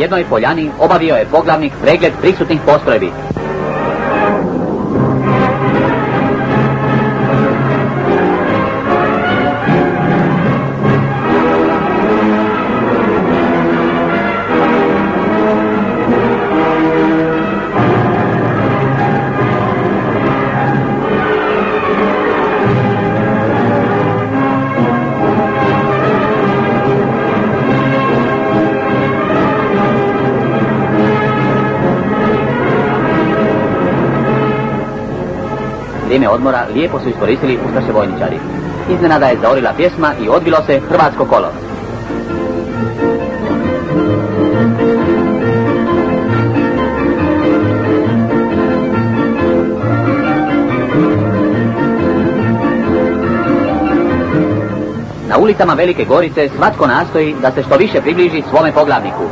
jednoj poljani obavio je poglavnik pregled prisutnih postrojbi. Vrijeme odmora lijepo su iskoristili ustaše vojničari. Iznenada je zaorila pjesma i odbilo se hrvatsko kolo. Na ulicama Velike Gorice svatko nastoji da se što više približi svome poglavniku.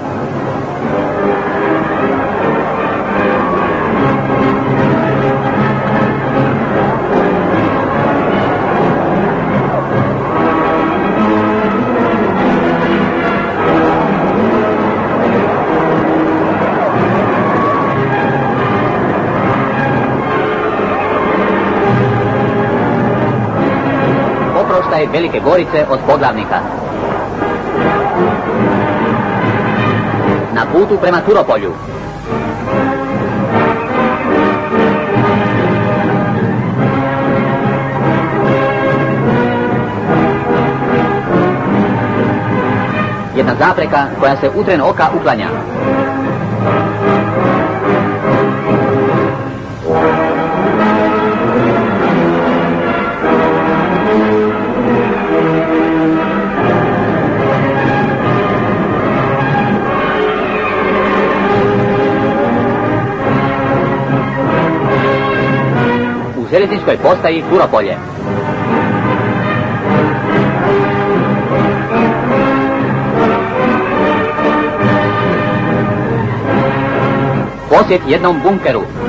Oproštaj Velike Gorice od poglavnika. Na putu prema Turopolju. Jedna zapreka koja se u tren oka uklanja. U željezničkoj postaji Turopolje. Posjet jednom bunkeru.